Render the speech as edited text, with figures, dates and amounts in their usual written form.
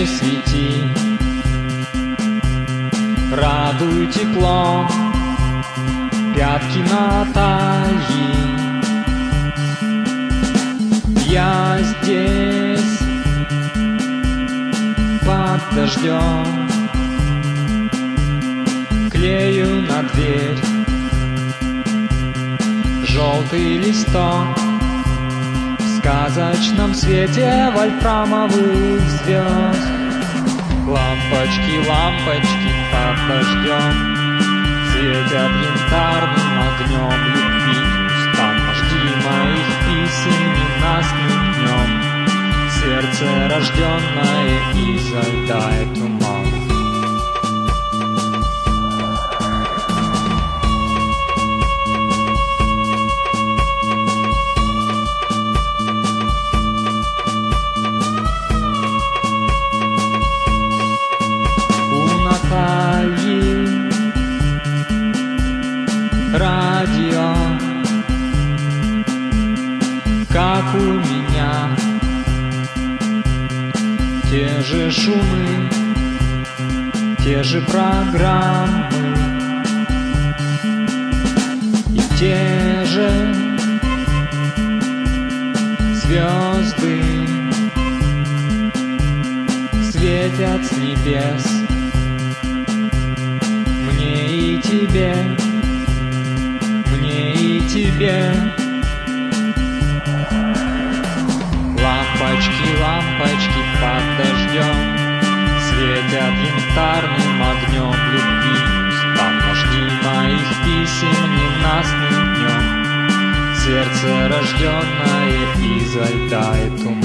не свети, радуй теплом пятки Натальи. Я здесь под дождем клею на дверь желтый листок в сказочном свете вольфрамовых звезд. Лампочки, лампочки под дождем светят янтарным огнем любви. Устав, жди моих писем ненастным днем. Сердце, рожденное изо льда и тумана. Радио, как у меня, те же шумы, те же программы и те же звезды светят с небес мне и тебе. Тебе. Лампочки, лампочки под дождем светят янтарным огнем любви. Устав, жди моих писем ненастным днем. Сердце, рожденное изо льда и тумана.